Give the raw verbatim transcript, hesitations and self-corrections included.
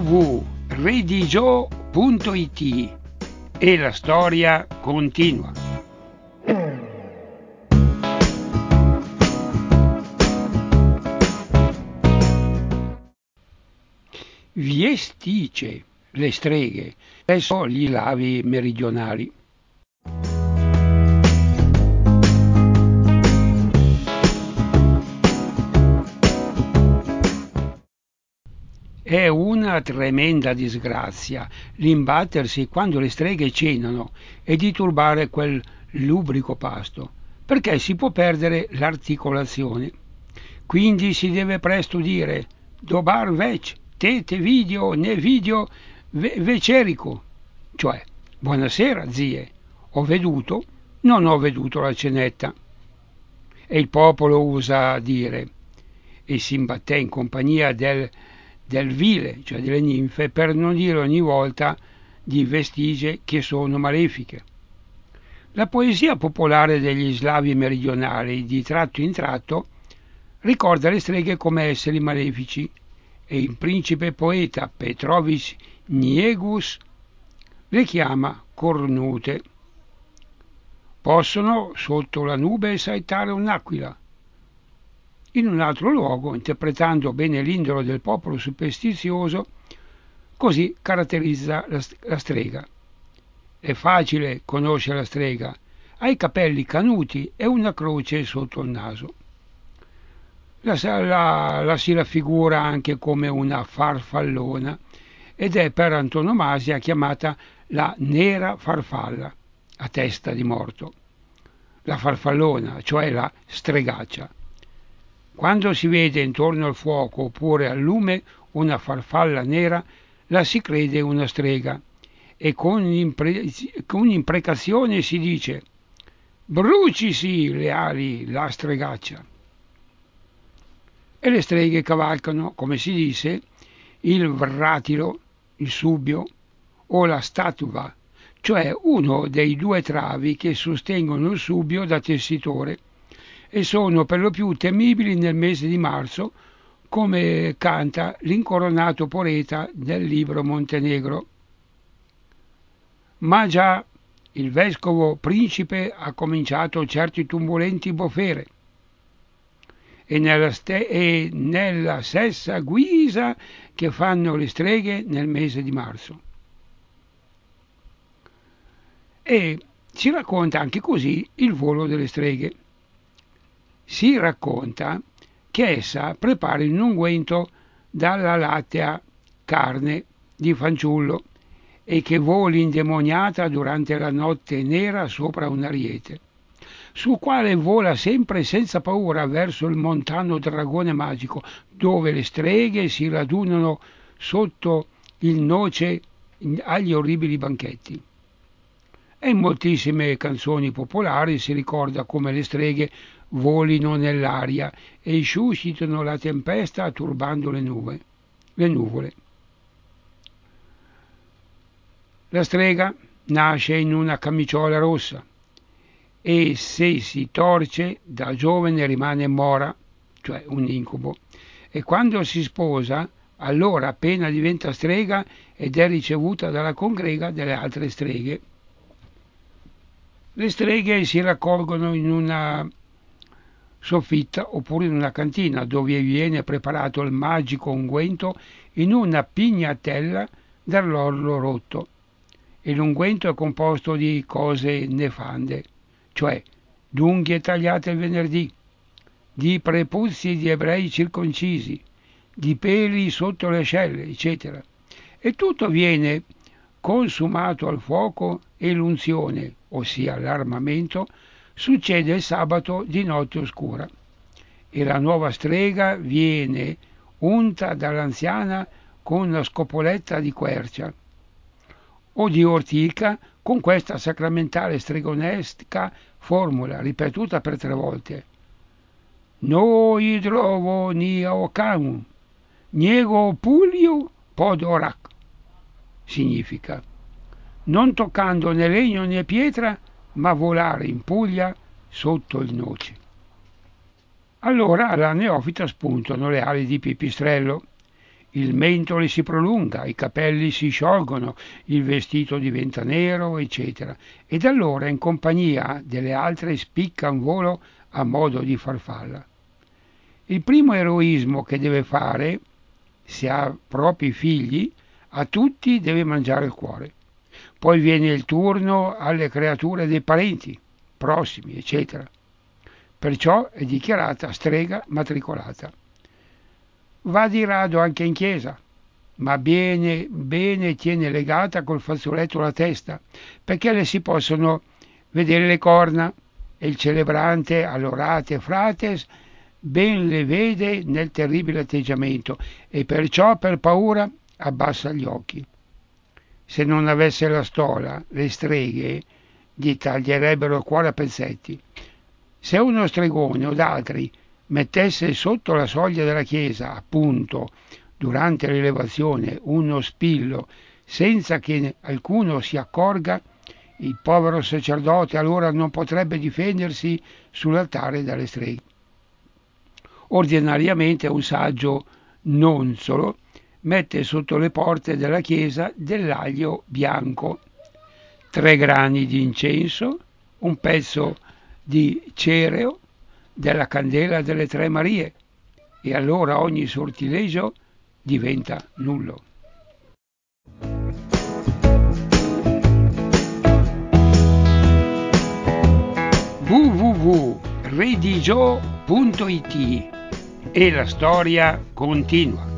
w punto redigio punto it e la storia continua. Viestice, le streghe, presso gli Slavi meridionali. È una tremenda disgrazia l'imbattersi quando le streghe cenano e disturbare quel lubrico pasto, perché si può perdere l'articolazione. Quindi si deve presto dire dobar vec, tete video, ne video ve- vecerico, cioè buonasera zie, ho veduto, non ho veduto la cenetta. E il popolo usa dire, e si imbatté in compagnia del del vile, cioè delle ninfe, per non dire ogni volta di vestigie che sono malefiche. La poesia popolare degli slavi meridionali, di tratto in tratto, ricorda le streghe come esseri malefici e il principe poeta Petrovich Niegus le chiama cornute. Possono sotto la nube saettare un'aquila. In un altro luogo, interpretando bene l'indolo del popolo superstizioso, così caratterizza la strega. È facile conoscere la strega, ha i capelli canuti e una croce sotto il naso. La, la, la si raffigura anche come una farfallona ed è per antonomasia chiamata la nera farfalla, a testa di morto. La farfallona, cioè la stregaccia. Quando si vede intorno al fuoco oppure al lume una farfalla nera, la si crede una strega e con, impre- con imprecazione si dice brucisi le ali, la stregaccia. E le streghe cavalcano, come si dice, il vratilo, il subbio o la statua, cioè uno dei due travi che sostengono il subbio da tessitore, e sono per lo più temibili nel mese di marzo, come canta l'incoronato poeta del libro Montenegro. Ma già il vescovo principe ha cominciato certi tumbolenti bofere e nella, ste- e nella stessa guisa che fanno le streghe nel mese di marzo. E si racconta anche così il volo delle streghe. Si racconta che essa prepari un unguento dalla lattea carne di fanciullo e che voli indemoniata durante la notte nera sopra un ariete, sul quale vola sempre senza paura verso il montano dragone magico, dove le streghe si radunano sotto il noce agli orribili banchetti. E in moltissime canzoni popolari si ricorda come le streghe volino nell'aria e suscitano la tempesta turbando le, nuve, le nuvole. La strega nasce in una camiciola rossa e se si torce da giovane rimane mora, cioè un incubo, e quando si sposa allora appena diventa strega ed è ricevuta dalla congrega delle altre streghe. Le streghe si raccolgono in una soffitta oppure in una cantina dove viene preparato il magico unguento in una pignatella dall'orlo rotto. E l'unguento è composto di cose nefande, cioè d'unghie tagliate il venerdì, di prepuzzi di ebrei circoncisi, di peli sotto le ascelle, eccetera. E tutto viene consumato al fuoco e l'unzione, ossia l'armamento, succede il sabato di notte oscura e la nuova strega viene unta dall'anziana con la scopoletta di quercia o di ortica con questa sacramentale stregonesca formula ripetuta per tre volte: no idrovo ni ocamum, niego pulio pod orac. Significa non toccando né legno né pietra, ma volare in Puglia sotto il noce. Allora alla neofita spuntano le ali di Pipistrello. il mento le si prolunga, i capelli si sciolgono, il vestito diventa nero, eccetera. Ed allora in compagnia delle altre spicca un volo a modo di farfalla. Il primo eroismo che deve fare, se ha propri figli, a tutti deve mangiare il cuore. Poi viene il turno alle creature dei parenti, prossimi, eccetera. Perciò è dichiarata strega matricolata. Va di rado anche in chiesa, ma bene, bene tiene legata col fazzoletto la testa, perché le si possono vedere le corna, e il celebrante all'orate frates ben le vede nel terribile atteggiamento, e perciò per paura abbassa gli occhi. Se non avesse la stola, le streghe gli taglierebbero il cuore a pezzetti. Se uno stregone o d'altri mettesse sotto la soglia della chiesa, appunto, durante l'elevazione, uno spillo, senza che alcuno si accorga, il povero sacerdote allora non potrebbe difendersi sull'altare dalle streghe. Ordinariamente un saggio nonzolo mette sotto le porte della chiesa dell'aglio bianco, tre grani di incenso, un pezzo di cereo, della candela delle tre Marie, e allora ogni sortilegio diventa nullo. w w w punto redigio punto it e la storia continua.